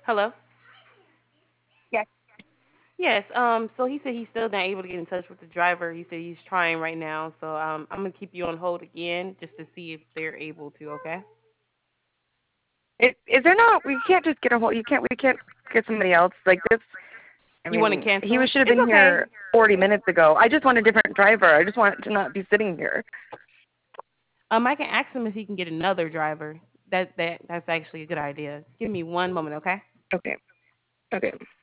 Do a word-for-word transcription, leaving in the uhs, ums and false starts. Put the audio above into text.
Hello. Yes. Yes. Um. So he said he's still not able to get in touch with the driver. He said he's trying right now. So um, I'm gonna keep you on hold again just to see if they're able to. Okay. Is, is there no? We can't just get a whole. You can't. We can't get somebody else like this. I You want to mean, he cancel? was, should have It's been okay. here forty minutes ago. I just want a different driver. I just want to not be sitting here. Um, I can ask him if he can get another driver. That that that's actually a good idea. Give me one moment, okay? Okay. Okay.